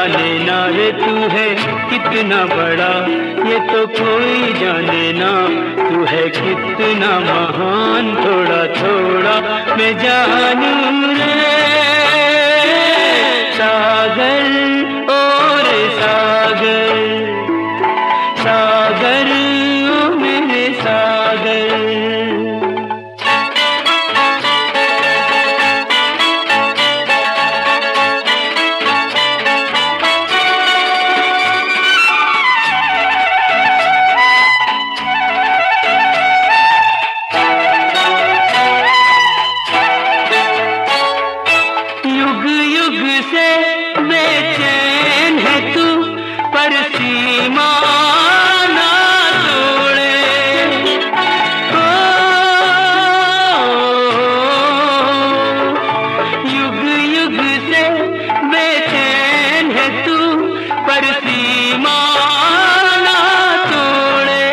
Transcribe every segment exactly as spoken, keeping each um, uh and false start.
जाने ना रे तू है कितना बड़ा, ये तो कोई जाने ना तू है कितना महान। थोड़ा थोड़ा मैं जानूं रे सागर, और सागर सागर ओ मेरे सागर। बेचैन है तू पर सीमा ना तोड़े, ओ, युग युग से बेचैन है तू पर सीमा ना तोड़े।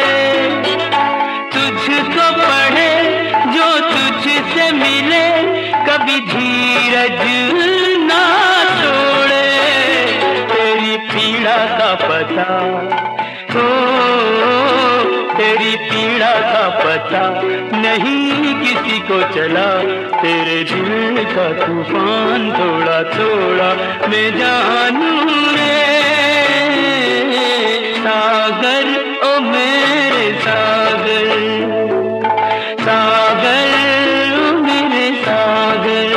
तुझको पढ़े जो तुझसे मिले कभी धीरज ना छोड़े। तेरी पीड़ा का पता, ओ तेरी पीड़ा का पता नहीं किसी को चला। तेरे दिल का तूफान थोड़ा थोड़ा मैं जानूं रे सागर, ओ मेरे सागर सागर ओ मेरे सागर।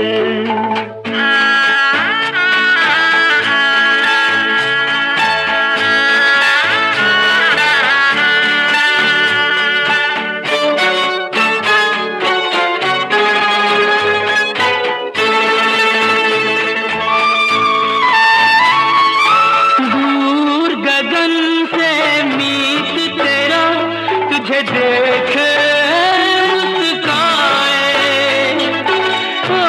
देख मुस्काए, ओ,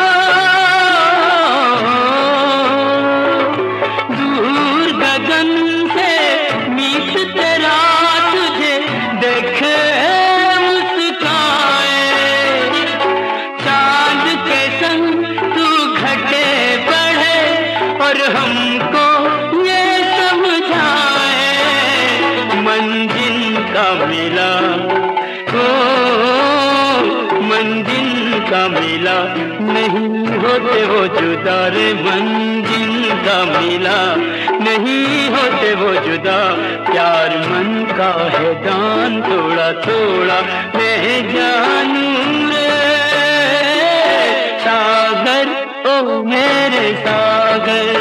दूर गगन से मीत तेरा तुझे देख मुस्काए। चांद के संग तू घटे बढ़े और हमको ये समझाए। मंजिल का मिला, ओ मंजिल का मिला नहीं होते वो जुदा रे। मंजिल का मिला नहीं होते वो जुदा। प्यार मन का है दान थोड़ा थोड़ा मैं जानूं रे सागर, ओ मेरे सागर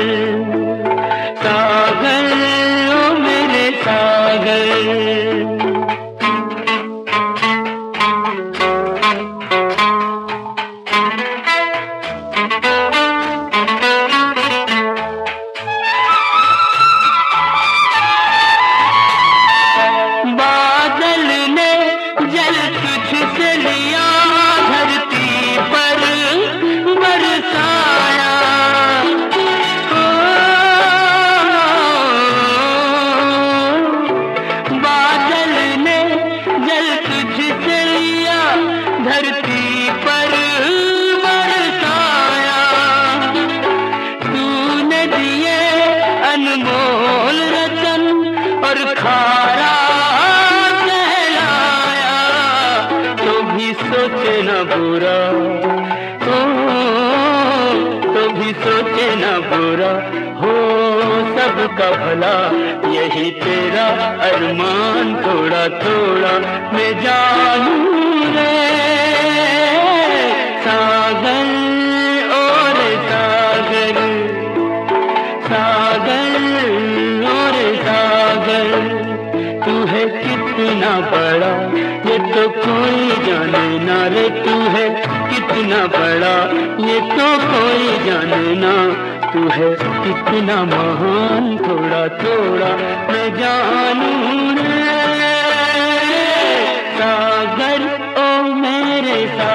सागर ओ मेरे सागर। बादल ने जल तुझसे लिया धरती पर बरसाया, ओ, बादल ने जल तुझसे लिया धरती पर बरसाया। तूने दिए अनमोल रतन और खारा सोचे न बुरा, ओ तो भी सोचे न बुरा हो सबका भला। यही तेरा अरमान थोड़ा थोड़ा मैं जानूं रे सागर, और सागर सागर और सागर। तू है कितना बड़ा ये तो कोई जाने ना रे, तू है कितना बड़ा ये तो कोई जाने ना। तू है कितना महान थोड़ा थोड़ा मैं जानूं रे सागर, ओ मेरे सागर।